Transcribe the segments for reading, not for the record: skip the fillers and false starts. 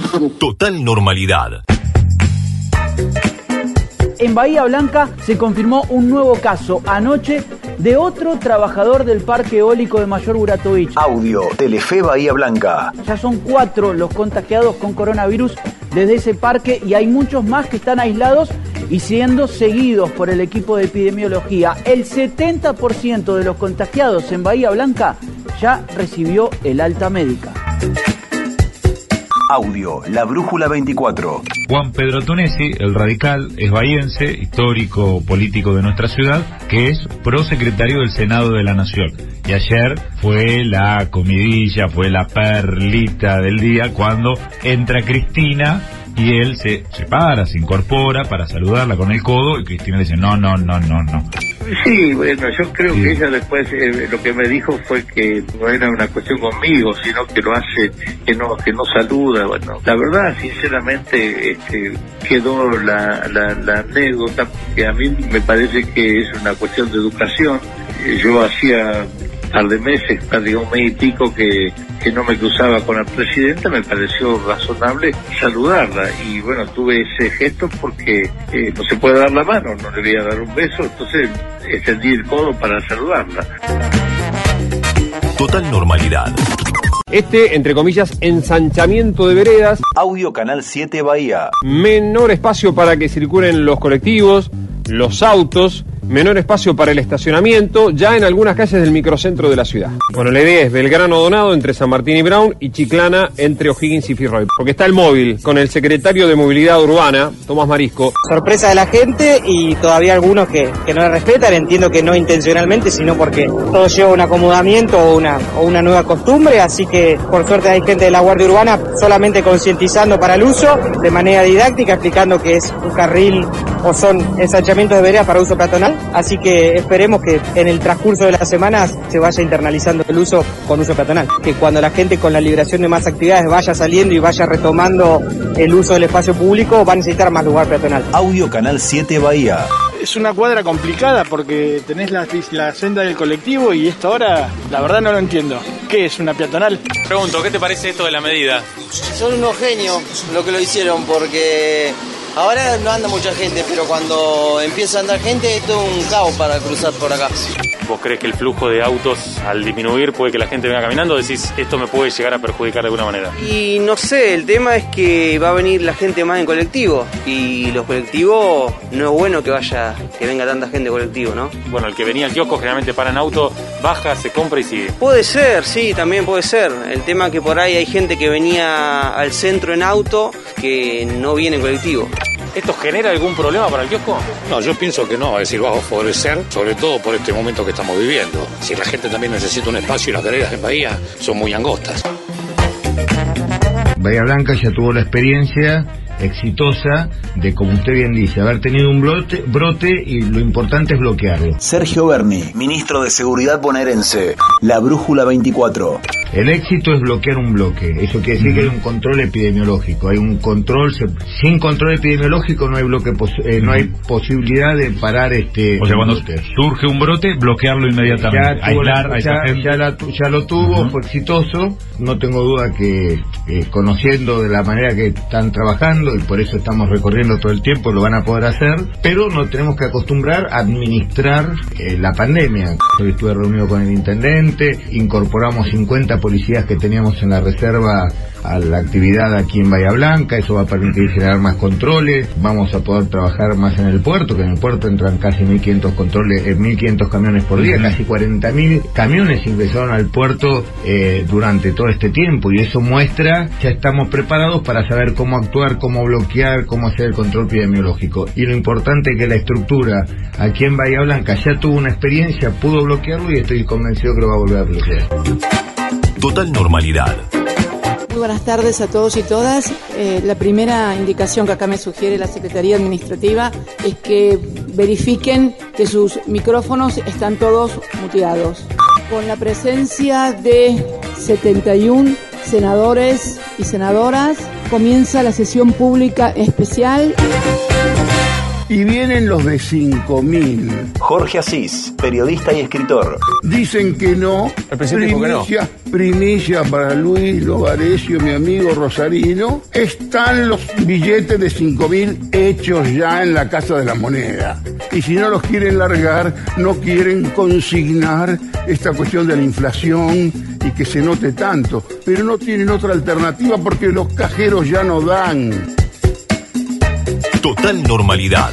Total normalidad. En Bahía Blanca se confirmó un nuevo caso anoche de otro trabajador del parque eólico de Mayor Buratovich. Audio, Telefe Bahía Blanca. Ya son 4 los contagiados con coronavirus desde ese parque y hay muchos más que están aislados y siendo seguidos por el equipo de epidemiología. El 70% de los contagiados en Bahía Blanca ya recibió el alta médica. Audio, La Brújula 24. Juan Pedro Tonesi, el radical, es bahiense, histórico político de nuestra ciudad, que es prosecretario del Senado de la Nación. Y ayer fue la comidilla, fue la perlita del día cuando entra Cristina y él se para, se incorpora para saludarla con el codo y Cristina le dice no. Sí, bueno, yo creo que ella después lo que me dijo fue que no era una cuestión conmigo, sino que lo hace, que no saluda. Bueno, la verdad, sinceramente, quedó la anécdota, que a mí me parece que es una cuestión de educación. Yo hacía un par de meses, prácticamente un mes y pico que no me cruzaba con la presidenta, me pareció razonable saludarla y bueno, tuve ese gesto porque no se puede dar la mano, no le voy a dar un beso, entonces extendí el codo para saludarla. Total normalidad. Entre comillas, ensanchamiento de veredas. Audio, Canal 7 Bahía. Menor espacio para que circulen los colectivos, los autos, menor espacio para el estacionamiento, ya en algunas calles del microcentro de la ciudad. Bueno, la idea es Belgrano Donado entre San Martín y Brown y Chiclana entre O'Higgins y Firroy. Porque está el móvil con el secretario de Movilidad Urbana, Tomás Marisco. Sorpresa de la gente y todavía algunos que no la respetan, entiendo que no intencionalmente, sino porque todo lleva un acomodamiento o una nueva costumbre, así que por suerte hay gente de la Guardia Urbana solamente concientizando para el uso, de manera didáctica, explicando que es un carril o son ensanchamientos de veredas para uso peatonal. Así que esperemos que en el transcurso de las semanas se vaya internalizando el uso con uso peatonal. Que cuando la gente con la liberación de más actividades vaya saliendo y vaya retomando el uso del espacio público, va a necesitar más lugar peatonal. Audio, Canal 7 Bahía. Es una cuadra complicada porque tenés la senda del colectivo y esto ahora, la verdad no lo entiendo. ¿Qué es una peatonal? Pregunto, ¿qué te parece esto de la medida? Son unos genios lo que lo hicieron porque ahora no anda mucha gente, pero cuando empieza a andar gente, esto es un caos para cruzar por acá. ¿Vos crees que el flujo de autos al disminuir puede que la gente venga caminando? ¿Decís esto me puede llegar a perjudicar de alguna manera? Y no sé, el tema es que va a venir la gente más en colectivo y los colectivos no es bueno que venga tanta gente en colectivo, ¿no? Bueno, el que venía al kiosco generalmente para en auto, baja, se compra y sigue. Puede ser, sí, también puede ser. El tema es que por ahí hay gente que venía al centro en auto que no viene en colectivo. ¿Esto genera algún problema para el kiosco? No, yo pienso que no, es decir, va a favorecer, sobre todo por este momento que estamos viviendo. Si la gente también necesita un espacio y las veredas en Bahía son muy angostas. Bahía Blanca ya tuvo la experiencia exitosa de, como usted bien dice, haber tenido un brote y lo importante es bloquearlo. Sergio Berni, ministro de Seguridad bonaerense. La Brújula 24. El éxito es bloquear un bloque. Eso quiere decir que hay un control epidemiológico. Hay un control. Sin control epidemiológico no hay no hay posibilidad de parar O sea, cuando surge un brote, bloquearlo inmediatamente. Ya lo tuvo, fue exitoso. No tengo duda que conociendo de la manera que están trabajando, y por eso estamos recorriendo todo el tiempo, lo van a poder hacer, pero nos tenemos que acostumbrar a administrar la pandemia. Hoy estuve reunido con el intendente, incorporamos 50 policías que teníamos en la reserva a la actividad aquí en Bahía Blanca, eso va a permitir generar más controles, vamos a poder trabajar más en el puerto, que en el puerto entran casi 1.500 controles, 1.500 camiones por día, casi 40.000 camiones ingresaron al puerto durante todo este tiempo, y eso muestra, ya estamos preparados para saber cómo actuar, cómo bloquear, cómo hacer el control epidemiológico, y lo importante es que la estructura aquí en Bahía Blanca ya tuvo una experiencia, pudo bloquearlo y estoy convencido que lo va a volver a bloquear. Total normalidad. Muy buenas tardes a todos y todas. La primera indicación que acá me sugiere la Secretaría Administrativa es que verifiquen que sus micrófonos están todos muteados. Con la presencia de 71 senadores y senadoras, comienza la sesión pública especial. y vienen los de 5.000. Jorge Asís, periodista y escritor. Dicen que no. El presidente dijo que no. Primicia para Luis Lovarecio, mi amigo rosarino. Están los billetes de 5.000 hechos ya en la Casa de la Moneda. Y si no los quieren largar, no quieren consignar esta cuestión de la inflación y que se note tanto. Pero no tienen otra alternativa porque los cajeros ya no dan. Total normalidad.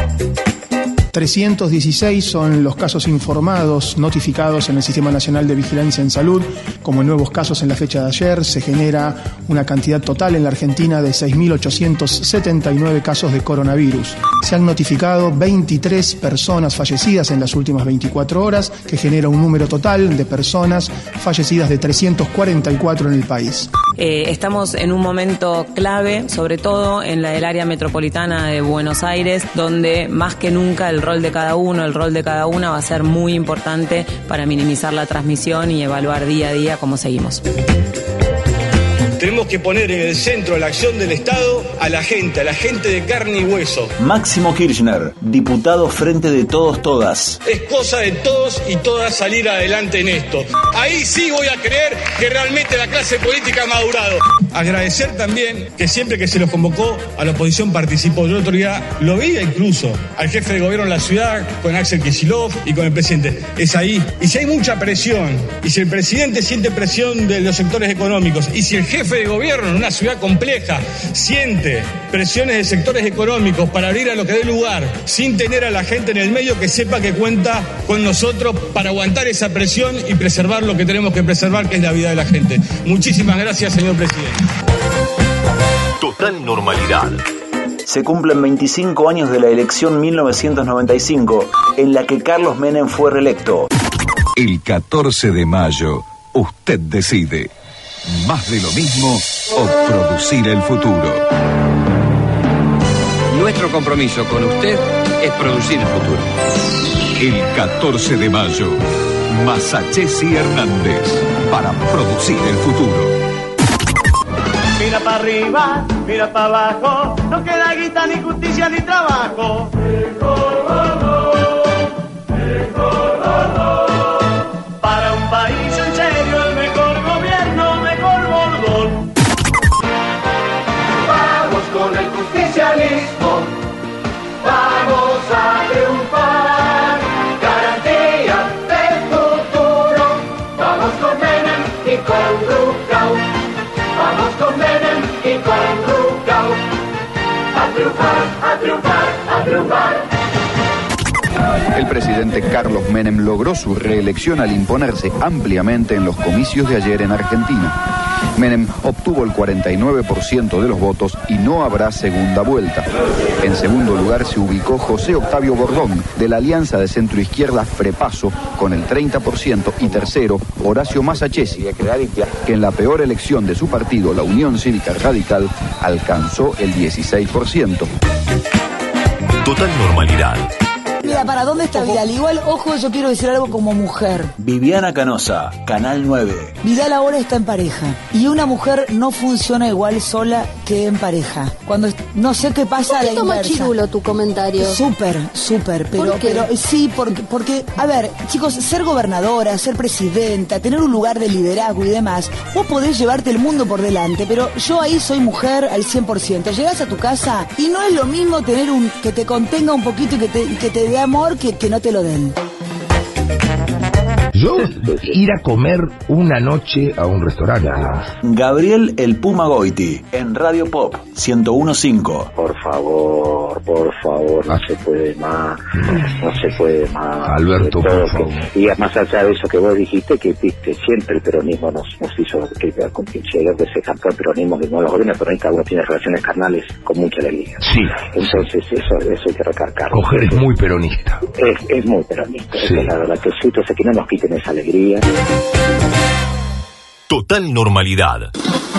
316 son los casos informados, notificados en el Sistema Nacional de Vigilancia en Salud. Como nuevos casos en la fecha de ayer, se genera una cantidad total en la Argentina de 6.879 casos de coronavirus. Se han notificado 23 personas fallecidas en las últimas 24 horas, que genera un número total de personas fallecidas de 344 en el país. Estamos en un momento clave, sobre todo en el área metropolitana de Buenos Aires, donde más que nunca el rol de cada uno, el rol de cada una va a ser muy importante para minimizar la transmisión y evaluar día a día cómo seguimos. Tenemos que poner en el centro de la acción del Estado a la gente de carne y hueso. Máximo Kirchner, diputado Frente de Todos Todas. Es cosa de todos y todas salir adelante en esto. Ahí sí voy a creer que realmente la clase política ha madurado. Agradecer también que siempre que se los convocó a la oposición participó. Yo el otro día lo vi incluso al jefe de gobierno en la ciudad con Axel Kicillof y con el presidente. Es ahí. Y si hay mucha presión, y si el presidente siente presión de los sectores económicos, y si el jefe de gobierno en una ciudad compleja siente presiones de sectores económicos para abrir a lo que dé lugar, sin tener a la gente en el medio, que sepa que cuenta con nosotros para aguantar esa presión y preservar lo que tenemos que preservar, que es la vida de la gente. Muchísimas gracias, señor presidente. Total normalidad. Se cumplen 25 años de la elección 1995, en la que Carlos Menem fue reelecto. El 14 de mayo, usted decide. ¿Más de lo mismo o producir el futuro? Nuestro compromiso con usted es producir el futuro. El 14 de mayo, Masachesi Hernández, para producir el futuro. Mira para arriba, mira para abajo, no queda guita, ni justicia, ni trabajo. Para un país en serio, el mejor gobierno, mejor Bordón. Vamos con el justicialismo, vamos a triunfar. Garantía del futuro, vamos con Menem y con Rucau. Vamos con Menem y con Rucau. A triunfar, a triunfar, a triunfar. El presidente Carlos Menem logró su reelección al imponerse ampliamente en los comicios de ayer en Argentina. Menem obtuvo el 49% de los votos y no habrá segunda vuelta. En segundo lugar se ubicó José Octavio Bordón, de la Alianza de Centroizquierda Frepaso, con el 30%, y tercero, Horacio Masachesi, que en la peor elección de su partido, la Unión Cívica Radical, alcanzó el 16%. Total normalidad. Mira, ¿para dónde está Vidal? Igual, ojo, yo quiero decir algo como mujer. Viviana Canosa, Canal 9. Vidal ahora está en pareja. Y una mujer no funciona igual sola que en pareja. Cuando no sé qué pasa a la inversa. Chirulo tu comentario. Súper. Pero sí, porque, a ver, chicos, ser gobernadora, ser presidenta, tener un lugar de liderazgo y demás, vos podés llevarte el mundo por delante, pero yo ahí soy mujer al 100%. Llegás a tu casa y no es lo mismo tener que te contenga un poquito y que te dé amor que no te lo den. Yo ir a comer una noche a un restaurante. Gabriel el Puma Goiti, en Radio Pop 101.5. Por favor, no se puede más. Alberto, por favor. Y más allá de eso que vos dijiste, que viste, siempre el peronismo nos hizo que se campeó el peronismo, que no los gobiernos, pero cada uno tiene relaciones carnales con mucha alegría. Sí. Entonces eso hay que recalcarlo. Coger es muy peronista. Es muy peronista. Sí. La verdad que sí, que no nos quiten esa alegría. Total normalidad.